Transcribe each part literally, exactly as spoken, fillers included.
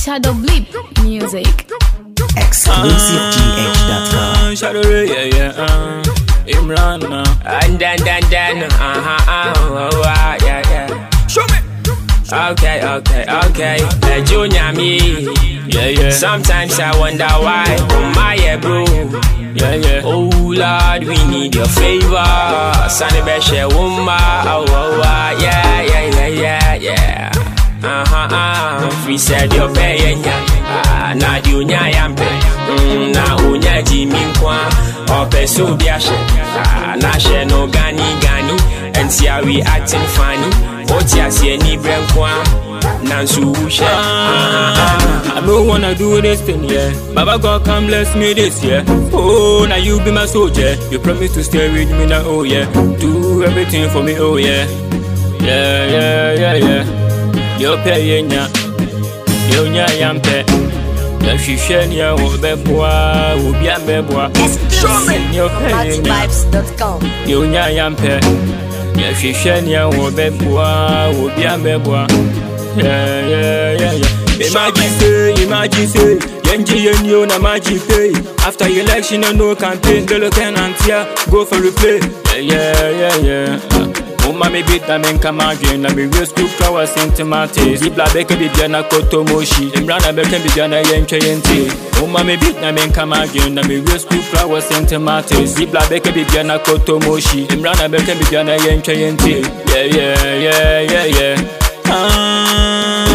Shadow Bleep Music. Exclusive G H dot com. Shadow, yeah, yeah, uh, Imran, uh, and then, then, then, uh huh, uh, oh, uh, yeah, yeah. Show me. Okay, okay, okay. Uh, Junior me, yeah, yeah. Sometimes I wonder why, oh my, yeah, bro. Yeah, yeah. Oh Lord, we need your favor. Sunny Beshe Wumba, oh, oh, uh, yeah, yeah, yeah, yeah, yeah. Uh huh, uh, we said you're paying, ah, na dunya yampe, na unya jimi kwa, ope so biashe, ah, na she no gani gani, and see how we acting funny, otia see ni brenkwa, nansu ushe. I don't wanna do this thing, yeah. Baba God come bless me this year. Oh, now you be my soldier. You promise to stay with me now, oh yeah. Do everything for me, oh yeah. Yeah, yeah, yeah, yeah. Yo paying ya, yo nya yampe. Ya shishen ya wobebwa, ubia bebwa. Yo paying ya, yo nya yampe. Ya shishen ya wobebwa, ubia bebwa. Yeah, yeah, yeah, yeah. Imagine say, imagine say, yenji yenyo na magic pay. After election no campaign, the lieutenant here go for replay. Yeah, yeah, yeah, yeah. Oh mami beat na men come again. Na me real school flower sentimental. Zibla beke bi biana koto moshi. Imrana beke bi biana yenche yente. Oh mami beat na men come again. Na me real school flower sentimental. Zibla beke bi biana koto moshi. Imrana beke bi biana yenche yente. Yeah yeah yeah yeah yeah. Ah,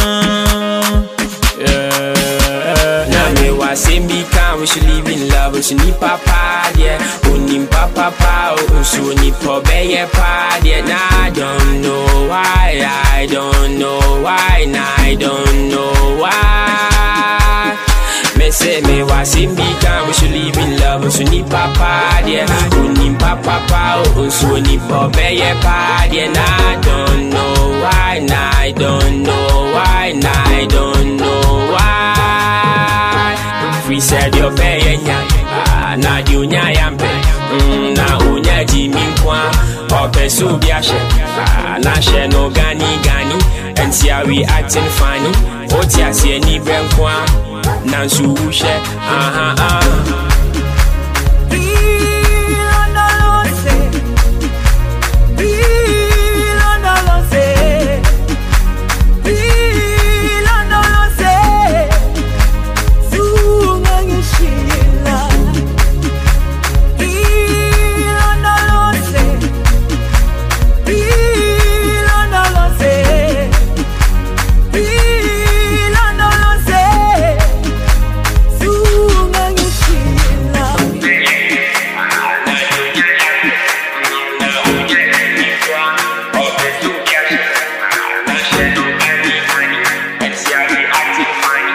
yeah. Na me wa sembi kan we should live in love. We should need papa yeah. Unim papa pa o so ni pobe yeah pa yeah. Nah, I don't know why. I don't know why. Nah, I don't know why. Me say me wa sembi kan we should live in love. We should need papa yeah. Unim papa pa o so ni pobe yeah pa yeah. Nah, I don't know why. Nah, I don't know why. Nah, I don't know why. We said you're paying ya, na dunya yampe, na unya jimi kwa, ope so biashe, na she no gani gani, and see how we acting funny, otia see ni brenkwa, nansu ushe, aha aha.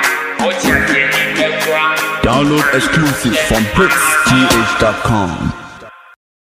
Download exclusive from Pritz G H dot com.